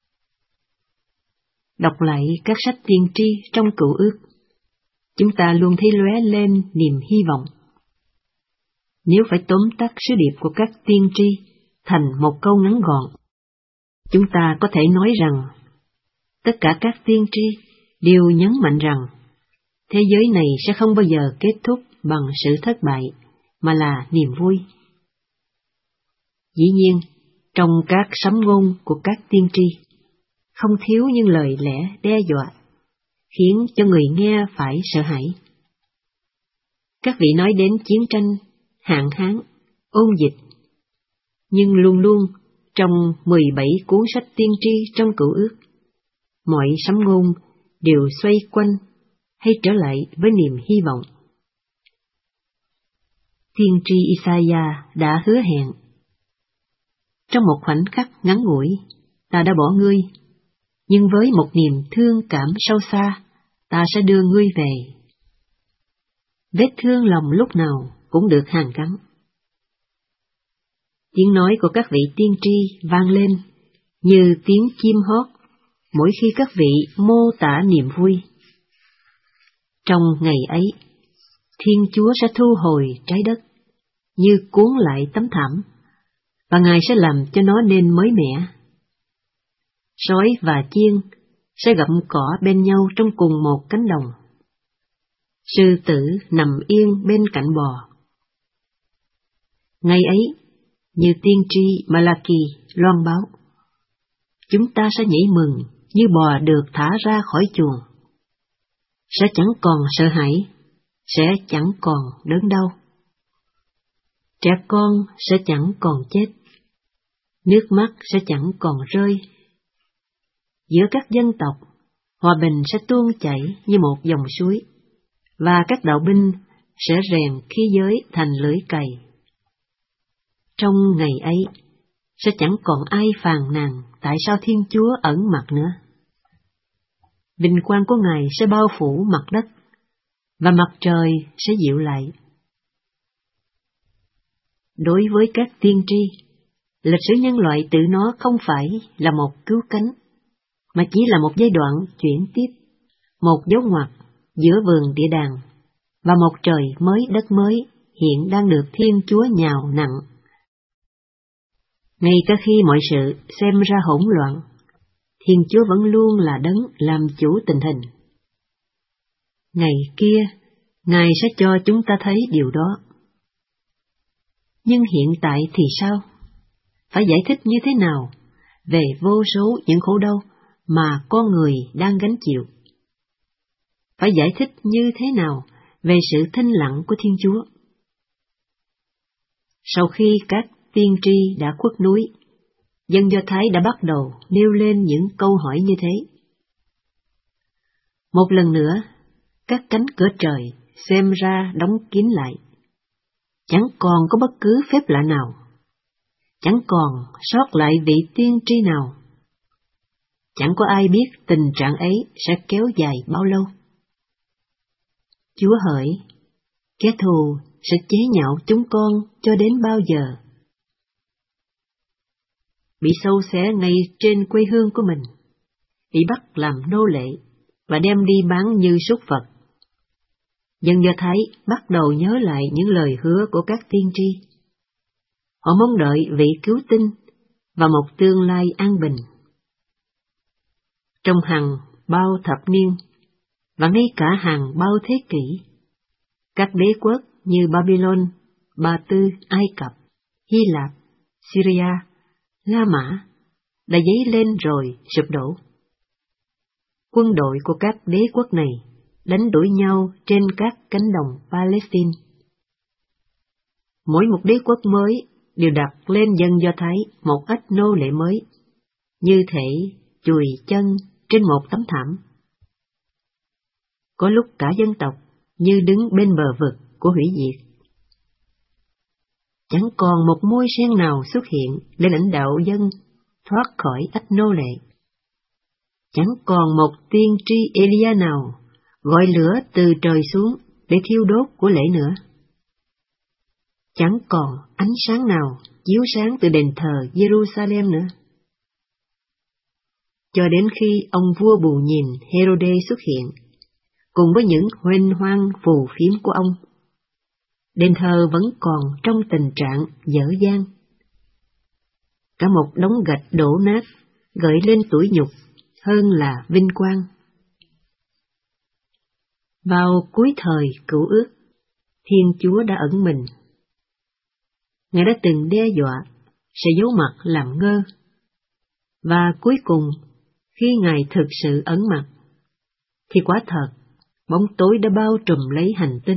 Speaker 1: Đọc lại các sách tiên tri trong Cựu Ước, chúng ta luôn thấy lóe lên niềm hy vọng. Nếu phải tóm tắt sứ điệp của các tiên tri thành một câu ngắn gọn, chúng ta có thể nói rằng tất cả các tiên tri đều nhấn mạnh rằng thế giới này sẽ không bao giờ kết thúc bằng sự thất bại, mà là niềm vui. Dĩ nhiên, trong các sấm ngôn của các tiên tri, không thiếu những lời lẽ đe dọa, khiến cho người nghe phải sợ hãi. Các vị nói đến chiến tranh, hạn hán, ôn dịch, nhưng luôn luôn trong mười bảy cuốn sách tiên tri trong Cựu Ước, mọi sấm ngôn đều xoay quanh hay trở lại với niềm hy vọng. Tiên tri Isaiah đã hứa hẹn, trong một khoảnh khắc ngắn ngủi, ta đã bỏ ngươi, nhưng với một niềm thương cảm sâu xa, ta sẽ đưa ngươi về. Vết thương lòng lúc nào cũng được hàn gắn. Tiếng nói của các vị tiên tri vang lên như tiếng chim hót mỗi khi các vị mô tả niềm vui. Trong ngày ấy, Thiên Chúa sẽ thu hồi trái đất như cuốn lại tấm thảm, và Ngài sẽ làm cho nó nên mới mẻ. Sói và chiên sẽ gặm cỏ bên nhau trong cùng một cánh đồng. Sư tử nằm yên bên cạnh bò. Ngày ấy, như tiên tri Malachi loan báo, chúng ta sẽ nhảy mừng như bò được thả ra khỏi chuồng. Sẽ chẳng còn sợ hãi, sẽ chẳng còn đớn đau. Trẻ con sẽ chẳng còn chết, nước mắt sẽ chẳng còn rơi. Giữa các dân tộc, hòa bình sẽ tuôn chảy như một dòng suối, và các đạo binh sẽ rèn khí giới thành lưỡi cày. Trong ngày ấy, sẽ chẳng còn ai phàn nàn tại sao Thiên Chúa ẩn mặt nữa. Vinh quang của Ngài sẽ bao phủ mặt đất, và mặt trời sẽ dịu lại. Đối với các tiên tri, lịch sử nhân loại tự nó không phải là một cứu cánh, mà chỉ là một giai đoạn chuyển tiếp, một dấu ngoặt giữa vườn địa đàng, và một trời mới đất mới hiện đang được Thiên Chúa nhào nặng. Ngay cả khi mọi sự xem ra hỗn loạn, Thiên Chúa vẫn luôn là đấng làm chủ tình hình. Ngày kia, Ngài sẽ cho chúng ta thấy điều đó. Nhưng hiện tại thì sao? Phải giải thích như thế nào về vô số những khổ đau mà con người đang gánh chịu? Phải giải thích như thế nào về sự thinh lặng của Thiên Chúa? Sau khi các tiên tri đã khuất núi, dân Do Thái đã bắt đầu nêu lên những câu hỏi như thế. Một lần nữa, các cánh cửa trời xem ra đóng kín lại. Chẳng còn có bất cứ phép lạ nào. Chẳng còn sót lại vị tiên tri nào. Chẳng có ai biết tình trạng ấy sẽ kéo dài bao lâu. Chúa hỡi, kẻ thù sẽ chế nhạo chúng con cho đến bao giờ? Bị sâu xé ngay trên quê hương của mình, bị bắt làm nô lệ và đem đi bán như súc vật. Dân Do Thái bắt đầu nhớ lại những lời hứa của các tiên tri. Họ mong đợi vị cứu tinh và một tương lai an bình. Trong hàng bao thập niên, và ngay cả hàng bao thế kỷ. Các đế quốc như Babylon, Ba Tư, Ai Cập, Hy Lạp, Syria, La Mã đã dấy lên rồi sụp đổ. Quân đội của các đế quốc này đánh đuổi nhau trên các cánh đồng Palestine. Mỗi một đế quốc mới đều đặt lên dân Do Thái một ít nô lệ mới, như thể chùi chân trên một tấm thảm. Có lúc cả dân tộc như đứng bên bờ vực của hủy diệt. Chẳng còn một môi sen nào xuất hiện để lãnh đạo dân thoát khỏi ách nô lệ. Chẳng còn một tiên tri Elia nào gọi lửa từ trời xuống để thiêu đốt của lễ nữa. Chẳng còn ánh sáng nào chiếu sáng từ đền thờ Jerusalem nữa. Cho đến khi ông vua bù nhìn Herode xuất hiện, cùng với những huênh hoang phù phiếm của ông, đền thờ vẫn còn trong tình trạng dở dang. Cả một đống gạch đổ nát gợi lên tủi nhục hơn là vinh quang. Vào cuối thời cựu ước, Thiên Chúa đã ẩn mình. Ngài đã từng đe dọa sẽ giấu mặt làm ngơ, và cuối cùng khi Ngài thực sự ẩn mặt, thì quả thật bóng tối đã bao trùm lấy hành tinh.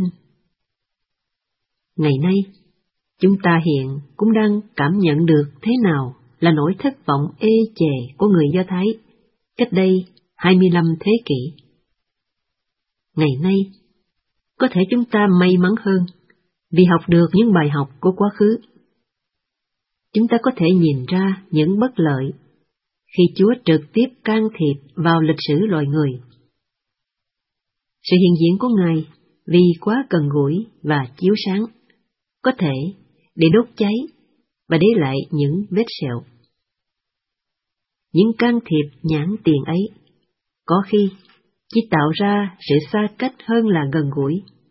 Speaker 1: Ngày nay, chúng ta hiện cũng đang cảm nhận được thế nào là nỗi thất vọng ê chề của người Do Thái cách đây hai mươi lăm thế kỷ. Ngày nay, có thể chúng ta may mắn hơn vì học được những bài học của quá khứ. Chúng ta có thể nhìn ra những bất lợi khi Chúa trực tiếp can thiệp vào lịch sử loài người. Sự hiện diện của Ngài vì quá gần gũi và chiếu sáng, có thể để đốt cháy và để lại những vết sẹo. Những can thiệp nhãn tiền ấy có khi chỉ tạo ra sự xa cách hơn là gần gũi.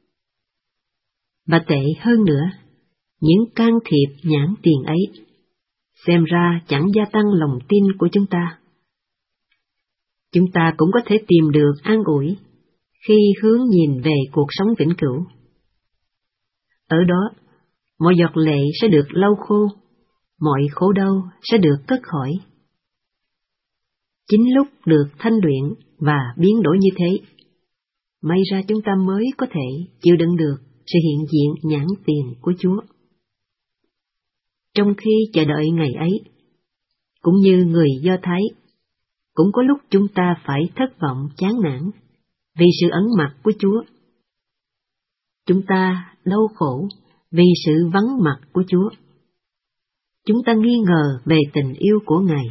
Speaker 1: Và tệ hơn nữa, những can thiệp nhãn tiền ấy xem ra chẳng gia tăng lòng tin của chúng ta. Chúng ta cũng có thể tìm được an ủi khi hướng nhìn về cuộc sống vĩnh cửu. Ở đó, mọi giọt lệ sẽ được lau khô, mọi khổ đau sẽ được cất khỏi. Chính lúc được thanh luyện và biến đổi như thế, may ra chúng ta mới có thể chịu đựng được sự hiện diện nhãn tiền của Chúa. Trong khi chờ đợi ngày ấy, cũng như người Do Thái, cũng có lúc chúng ta phải thất vọng chán nản vì sự ẩn mặt của Chúa. Chúng ta đau khổ vì sự vắng mặt của Chúa. Chúng ta nghi ngờ về tình yêu của Ngài.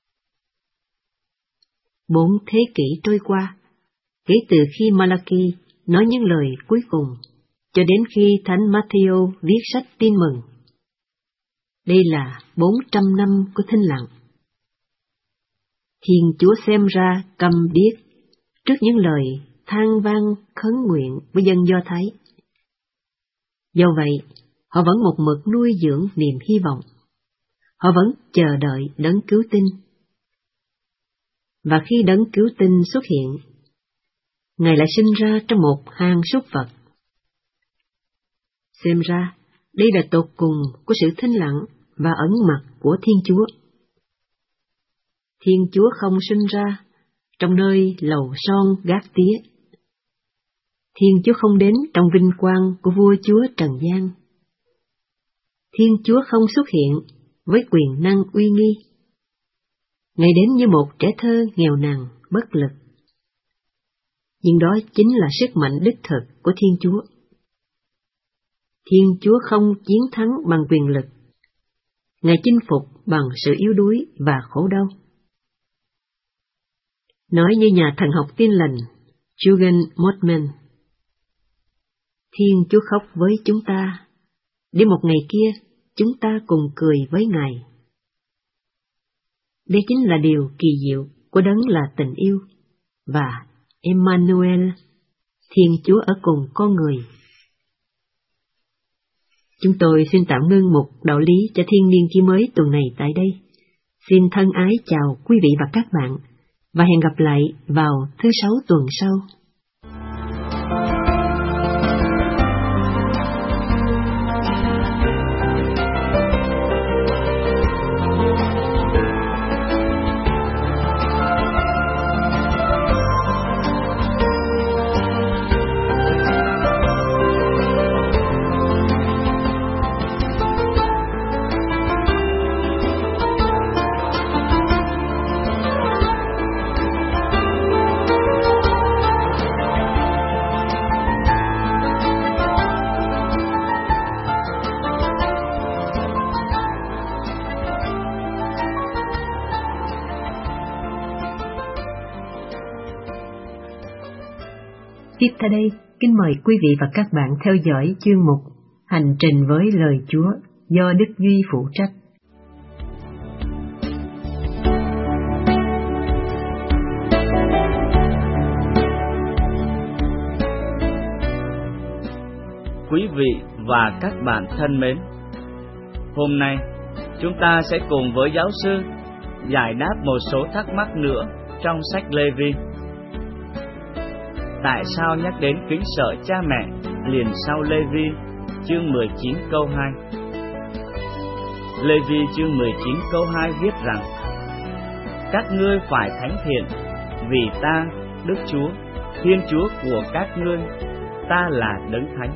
Speaker 1: Bốn thế kỷ trôi qua, kể từ khi Malachi nói những lời cuối cùng, cho đến khi Thánh Matthew viết sách tin mừng. Đây là bốn trăm năm của thinh lặng. Thiên Chúa xem ra câm điếc trước những lời than vang khấn nguyện với dân Do Thái. Do vậy, họ vẫn một mực nuôi dưỡng niềm hy vọng. Họ vẫn chờ đợi đấng cứu tinh. Và khi đấng cứu tinh xuất hiện, Ngài lại sinh ra trong một hang súc vật. Xem ra, đây là tột cùng của sự thinh lặng và ẩn mặt của Thiên Chúa. Thiên Chúa không sinh ra trong nơi lầu son gác tía. Thiên Chúa không đến trong vinh quang của vua chúa trần gian. Thiên Chúa không xuất hiện với quyền năng uy nghi. Ngài đến như một trẻ thơ nghèo nàn, bất lực. Nhưng đó chính là sức mạnh đích thực của Thiên Chúa. Thiên Chúa không chiến thắng bằng quyền lực. Ngài chinh phục bằng sự yếu đuối và khổ đau. Nói như nhà thần học Tin lành Jürgen Moltmann, Thiên Chúa khóc với chúng ta, để một ngày kia chúng ta cùng cười với Ngài. Đây chính là điều kỳ diệu của đấng là tình yêu, và Emmanuel, Thiên Chúa ở cùng con người. Chúng tôi xin tạm ngưng một đạo lý cho thiên niên ký mới tuần này tại đây. Xin thân ái chào quý vị và các bạn, và hẹn gặp lại vào thứ sáu tuần sau. Sau đây, kính mời quý vị và các bạn theo dõi chương mục Hành trình với lời Chúa do Đức Duy phụ trách.
Speaker 4: Quý vị và các bạn thân mến, hôm nay chúng ta sẽ cùng với giáo sư giải đáp một số thắc mắc nữa trong sách Lê-vi. Tại sao nhắc đến kính sợ cha mẹ liền sau Lê-vi chương mười chín câu hai? Lê-vi chương mười chín câu hai viết rằng: các ngươi phải thánh thiện, vì ta, Đức Chúa, Thiên Chúa của các ngươi, ta là đấng thánh.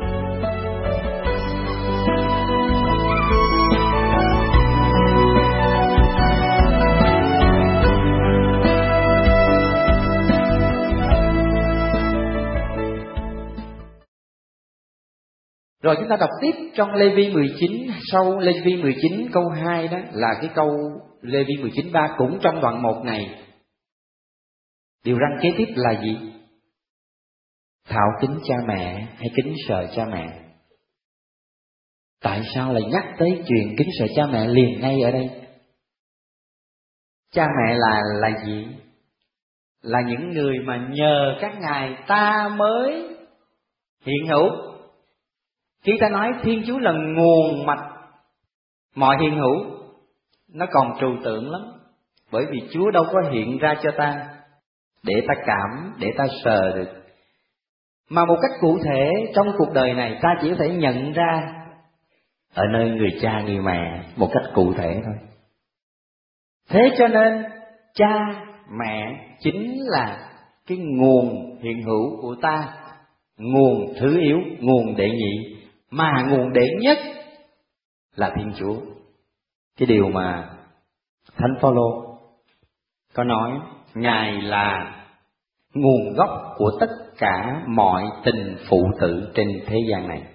Speaker 6: Rồi chúng ta đọc tiếp trong Lê-vi mười chín, sau Lê-vi mười chín câu hai đó là cái câu Lê-vi mười chín ba cũng trong đoạn một này. Điều răn kế tiếp là gì? Thạo kính cha mẹ hay kính sợ cha mẹ? Tại sao lại nhắc tới chuyện kính sợ cha mẹ liền ngay ở đây? Cha mẹ là là gì? Là những người mà nhờ các ngài ta mới hiện hữu. Khi ta nói Thiên Chúa là nguồn mạch mọi hiện hữu, nó còn trừu tượng lắm. Bởi vì Chúa đâu có hiện ra cho ta để ta cảm, để ta sờ được. Mà một cách cụ thể trong cuộc đời này ta chỉ có thể nhận ra ở nơi người cha người mẹ một cách cụ thể thôi. Thế cho nên cha mẹ chính là cái nguồn hiện hữu của ta, nguồn thứ yếu, nguồn đệ nhị, mà nguồn đệ nhất là Thiên Chúa. Cái điều mà Thánh Phaolô có nói, Ngài là nguồn gốc của tất cả mọi tình phụ tử trên thế gian này.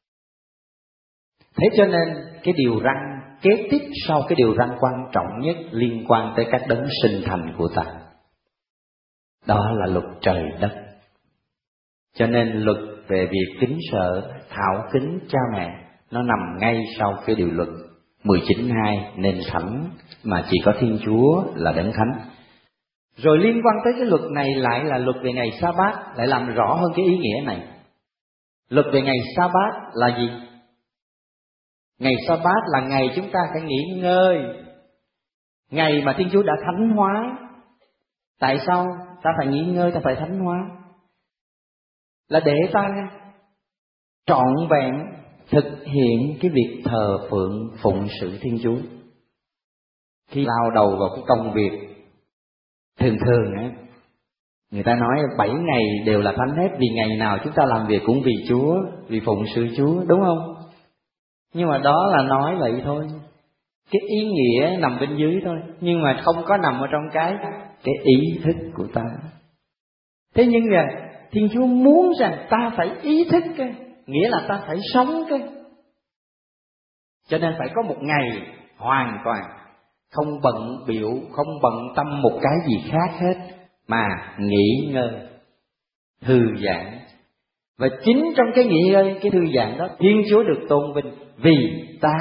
Speaker 6: Thế cho nên cái điều răn kế tiếp sau cái điều răn quan trọng nhất liên quan tới các đấng sinh thành của ta, đó là luật trời đất. Cho nên luật về việc kính sợ, thạo kính cha mẹ nó nằm ngay sau cái điều luật mười chín hai, nên thánh mà chỉ có Thiên Chúa là đấng thánh. Rồi liên quan tới cái luật này lại là luật về ngày Sa-bát, lại làm rõ hơn cái ý nghĩa này. Luật về ngày Sa-bát là gì? Ngày Sa-bát là ngày chúng ta phải nghỉ ngơi, ngày mà Thiên Chúa đã thánh hóa. Tại sao ta phải nghỉ ngơi, ta phải thánh hóa? Là để ta trọn vẹn thực hiện cái việc thờ phượng phụng sự Thiên Chúa. Khi lao đầu vào cái công việc thường thường á, người ta nói bảy ngày đều là thánh hết, vì ngày nào chúng ta làm việc cũng vì Chúa, vì phụng sự Chúa, đúng không? Nhưng mà đó là nói vậy thôi, cái ý nghĩa nằm bên dưới thôi, nhưng mà không có nằm ở trong cái cái ý thức của ta. Thế nhưng mà Thiên Chúa muốn rằng ta phải ý thức cái, nghĩa là ta phải sống cái. Cho nên phải có một ngày hoàn toàn không bận biểu, không bận tâm một cái gì khác hết, mà nghỉ ngơi, thư giãn. Và chính trong cái nghỉ ngơi, cái thư giãn đó, Thiên Chúa được tôn vinh, vì ta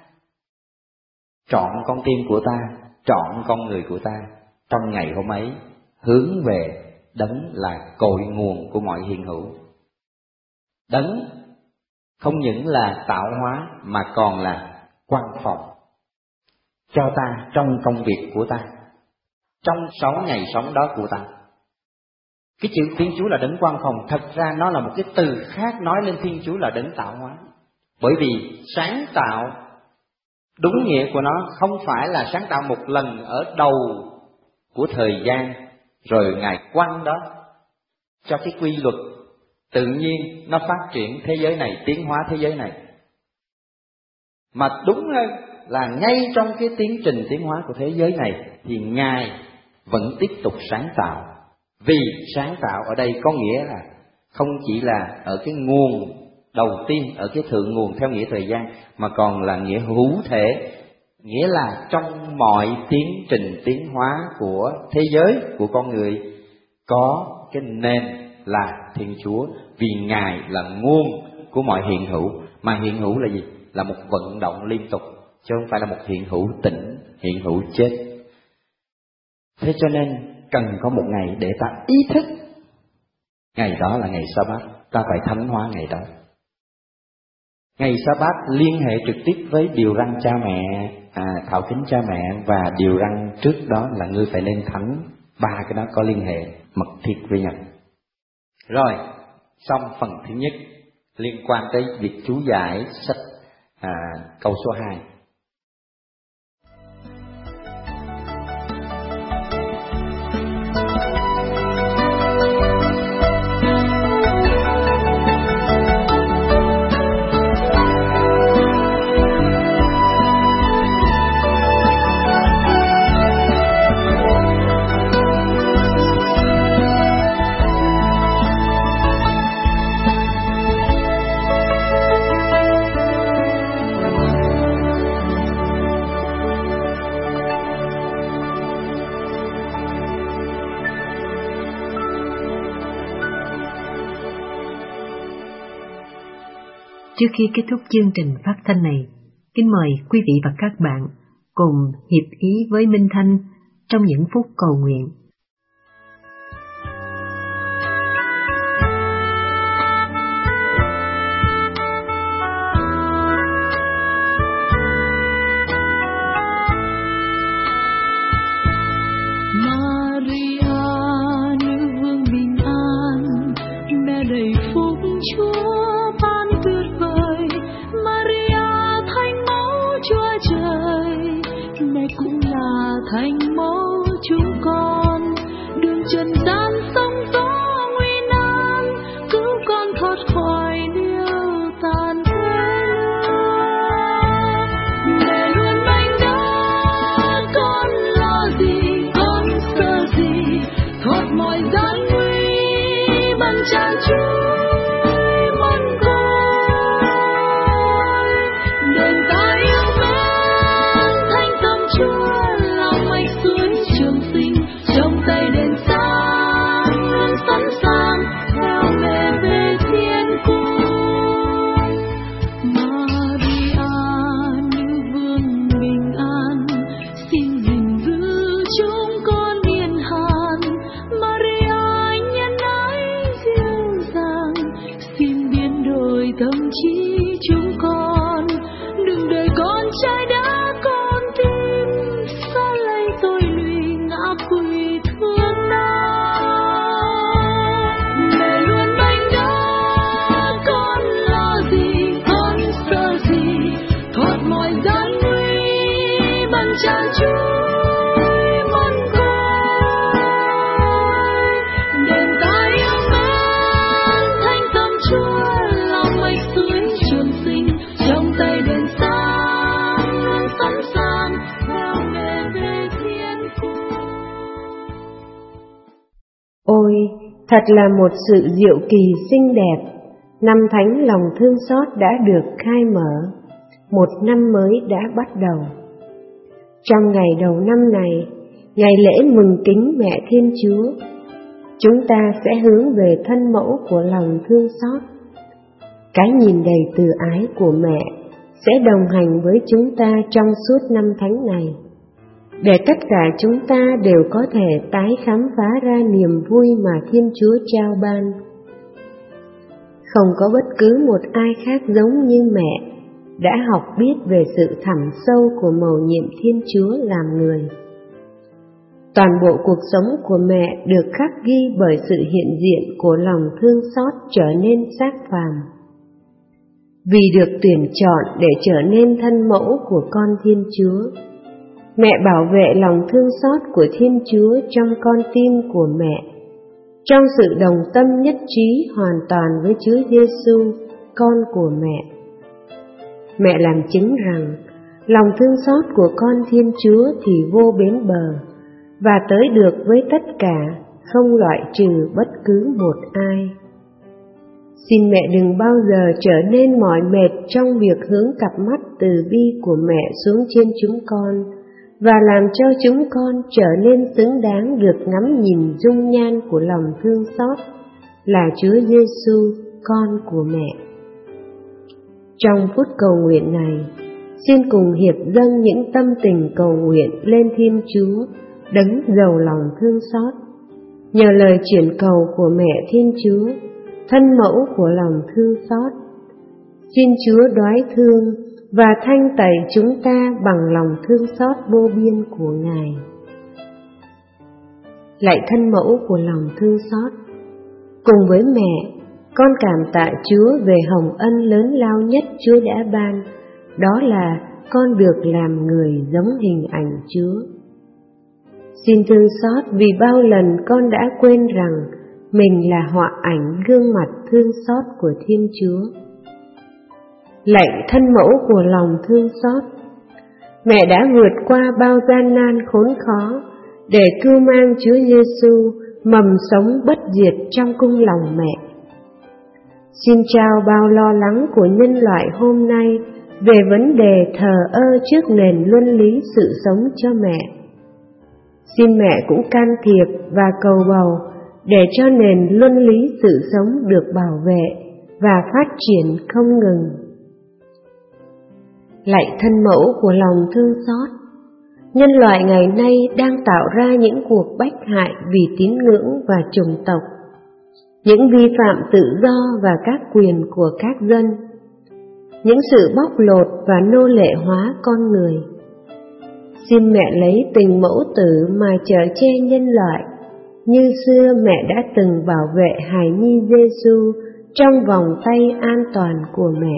Speaker 6: trọn con tim của ta, trọn con người của ta trong ngày hôm ấy hướng về đấng là cội nguồn của mọi hiện hữu. Đấng không những là tạo hóa mà còn là quan phòng cho ta trong công việc của ta, trong sáu ngày sống đó của ta. Cái chữ Thiên Chúa là đấng quan phòng, thật ra nó là một cái từ khác nói lên Thiên Chúa là đấng tạo hóa. Bởi vì sáng tạo, đúng nghĩa của nó không phải là sáng tạo một lần ở đầu của thời gian, rồi Ngài quăng đó cho cái quy luật tự nhiên nó phát triển thế giới này, tiến hóa thế giới này. Mà đúng hơn là ngay trong cái tiến trình tiến hóa của thế giới này thì Ngài vẫn tiếp tục sáng tạo. Vì sáng tạo ở đây có nghĩa là không chỉ là ở cái nguồn đầu tiên, ở cái thượng nguồn theo nghĩa thời gian, mà còn là nghĩa hữu thể, nghĩa là trong mọi tiến trình tiến hóa của thế giới, của con người, có cái nền là Thiên Chúa, vì Ngài là nguồn của mọi hiện hữu. Mà hiện hữu là gì? Là một vận động liên tục, chứ không phải là một hiện hữu tĩnh, hiện hữu chết. Thế cho nên cần có một ngày để ta ý thức, ngày đó là ngày Sa-bát, ta phải thánh hóa ngày đó. Ngày Sa-bát liên hệ trực tiếp với điều răn cha mẹ, à, khảo kính cha mẹ, và điều răn trước đó là ngươi phải nên thánh. Ba cái đó có liên hệ mật thiết với nhau. Rồi, xong phần thứ nhất liên quan tới việc chú giải sách à, câu số hai.
Speaker 1: Trước khi kết thúc chương trình phát thanh này, kính mời quý vị và các bạn cùng hiệp ý với Minh Thanh trong những phút cầu nguyện.
Speaker 7: Ôi, thật là một sự diệu kỳ xinh đẹp. Năm thánh lòng thương xót đã được khai mở, một năm mới đã bắt đầu. Trong ngày đầu năm này, ngày lễ mừng kính Mẹ Thiên Chúa, chúng ta sẽ hướng về thân mẫu của lòng thương xót. Cái nhìn đầy từ ái của mẹ sẽ đồng hành với chúng ta trong suốt năm thánh này, để tất cả chúng ta đều có thể tái khám phá ra niềm vui mà Thiên Chúa trao ban. Không có bất cứ một ai khác giống như mẹ đã học biết về sự thẳm sâu của mầu nhiệm Thiên Chúa làm người. Toàn bộ cuộc sống của mẹ được khắc ghi bởi sự hiện diện của lòng thương xót trở nên xác phàm. Vì được tuyển chọn để trở nên thân mẫu của con Thiên Chúa, mẹ bảo vệ lòng thương xót của Thiên Chúa trong con tim của mẹ, trong sự đồng tâm nhất trí hoàn toàn với Chúa Giêsu, con của mẹ. Mẹ làm chứng rằng lòng thương xót của con Thiên Chúa thì vô bến bờ, và tới được với tất cả, không loại trừ bất cứ một ai. Xin mẹ đừng bao giờ trở nên mỏi mệt trong việc hướng cặp mắt từ bi của mẹ xuống trên chúng con, và làm cho chúng con trở nên xứng đáng được ngắm nhìn dung nhan của lòng thương xót là Chúa Giêsu, con của mẹ. Trong phút cầu nguyện này, xin cùng hiệp dâng những tâm tình cầu nguyện lên Thiên Chúa, đấng giàu lòng thương xót. Nhờ lời chuyển cầu của mẹ Thiên Chúa, thân mẫu của lòng thương xót, xin Chúa đoái thương và thanh tẩy chúng ta bằng lòng thương xót vô biên của Ngài. Lạy thân mẫu của lòng thương xót, cùng với mẹ, con cảm tạ Chúa về hồng ân lớn lao nhất Chúa đã ban, đó là con được làm người giống hình ảnh Chúa. Xin thương xót vì bao lần con đã quên rằng mình là họa ảnh gương mặt thương xót của Thiên Chúa. Lạy thân mẫu của lòng thương xót, mẹ đã vượt qua bao gian nan khốn khó để cưu mang Chúa Giêsu mầm sống bất diệt trong cung lòng mẹ. Xin trao bao lo lắng của nhân loại hôm nay về vấn đề thờ ơ trước nền luân lý sự sống cho mẹ. Xin mẹ cũng can thiệp và cầu bầu để cho nền luân lý sự sống được bảo vệ và phát triển không ngừng. Lạy thân mẫu của lòng thương xót, nhân loại ngày nay đang tạo ra những cuộc bách hại vì tín ngưỡng và chủng tộc, những vi phạm tự do và các quyền của các dân, những sự bóc lột và nô lệ hóa con người. Xin mẹ lấy tình mẫu tử mà chở che nhân loại, như xưa mẹ đã từng bảo vệ hài nhi Giêsu trong vòng tay an toàn của mẹ.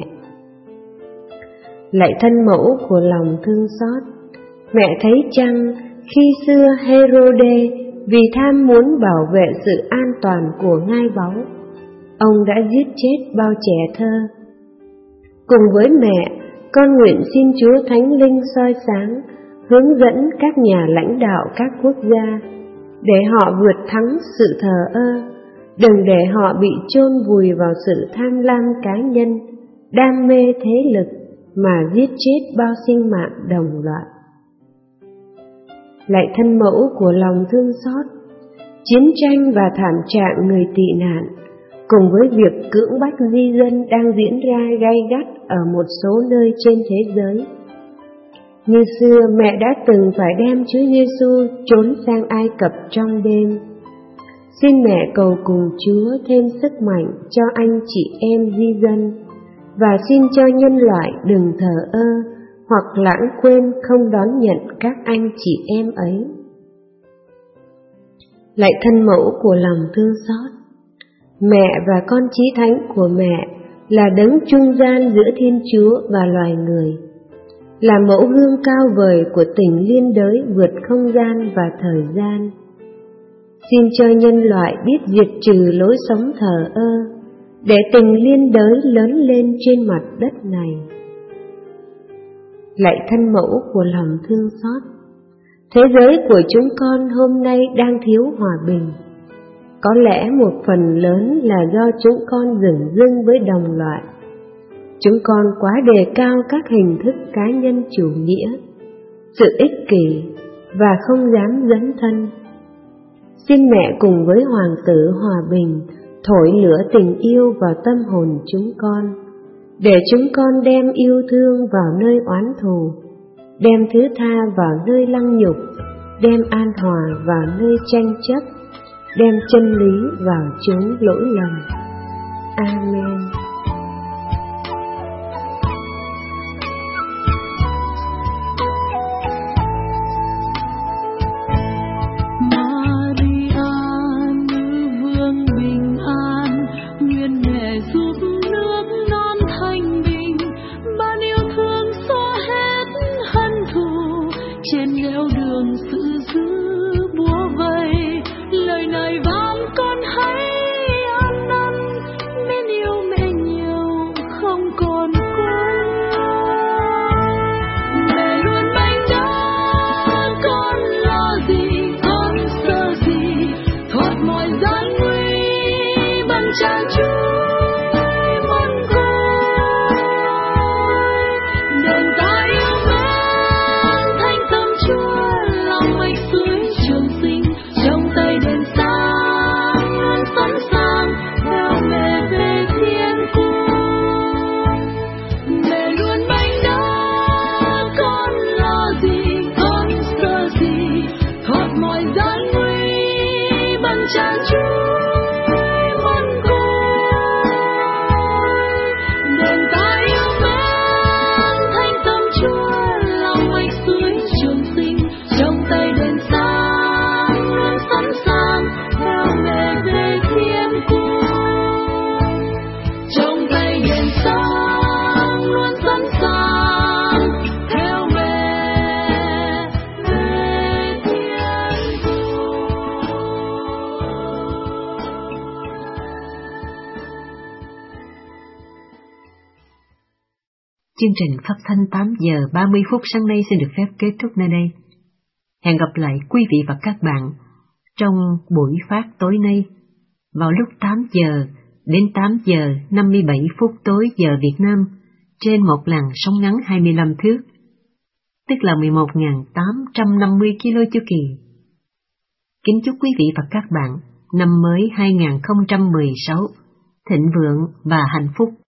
Speaker 7: Lạy thân mẫu của lòng thương xót, mẹ thấy chăng khi xưa Hê-rô-đê vì tham muốn bảo vệ sự an toàn của ngai báu, ông đã giết chết bao trẻ thơ. Cùng với mẹ, con nguyện xin Chúa Thánh Linh soi sáng, hướng dẫn các nhà lãnh đạo các quốc gia, để họ vượt thắng sự thờ ơ, đừng để họ bị chôn vùi vào sự tham lam cá nhân, đam mê thế lực mà giết chết bao sinh mạng đồng loạt. Lạy thân mẫu của lòng thương xót, chiến tranh và thảm trạng người tị nạn, cùng với việc cưỡng bách di dân đang diễn ra gay gắt ở một số nơi trên thế giới. Như xưa mẹ đã từng phải đem Chúa Giêsu trốn sang Ai Cập trong đêm. Xin mẹ cầu cùng Chúa thêm sức mạnh cho anh chị em di dân, và xin cho nhân loại đừng thờ ơ hoặc lãng quên không đón nhận các anh chị em ấy. Lạy thân mẫu của lòng thương xót, mẹ và con chí thánh của mẹ là đấng trung gian giữa Thiên Chúa và loài người, là mẫu gương cao vời của tình liên đới vượt không gian và thời gian. Xin cho nhân loại biết diệt trừ lối sống thờ ơ, để tình liên đới lớn lên trên mặt đất này. Lạy thân mẫu của lòng thương xót, thế giới của chúng con hôm nay đang thiếu hòa bình. Có lẽ một phần lớn là do chúng con dửng dưng với đồng loại. Chúng con quá đề cao các hình thức cá nhân chủ nghĩa, sự ích kỷ và không dám dấn thân. Xin mẹ cùng với Hoàng tử Hòa Bình thổi lửa tình yêu vào tâm hồn chúng con, để chúng con đem yêu thương vào nơi oán thù, đem thứ tha vào nơi lăng nhục, đem an hòa vào nơi tranh chấp, đem chân lý vào chốn lỗi lầm. Amen.
Speaker 8: Lời này vang con hãy an năn, mến yêu mẹ
Speaker 1: Chương trình phát thanh tám giờ ba mươi phút sáng nay xin được phép kết thúc nơi đây. Hẹn gặp lại quý vị và các bạn trong buổi phát tối nay vào lúc tám giờ đến tám giờ năm mươi bảy phút tối giờ Việt Nam trên một làn sóng ngắn hai mươi lăm thước, tức là mười một nghìn tám trăm năm mươi ki lô chu kỳ. Kính chúc quý vị và các bạn năm mới hai nghìn không trăm mười sáu thịnh vượng và hạnh phúc.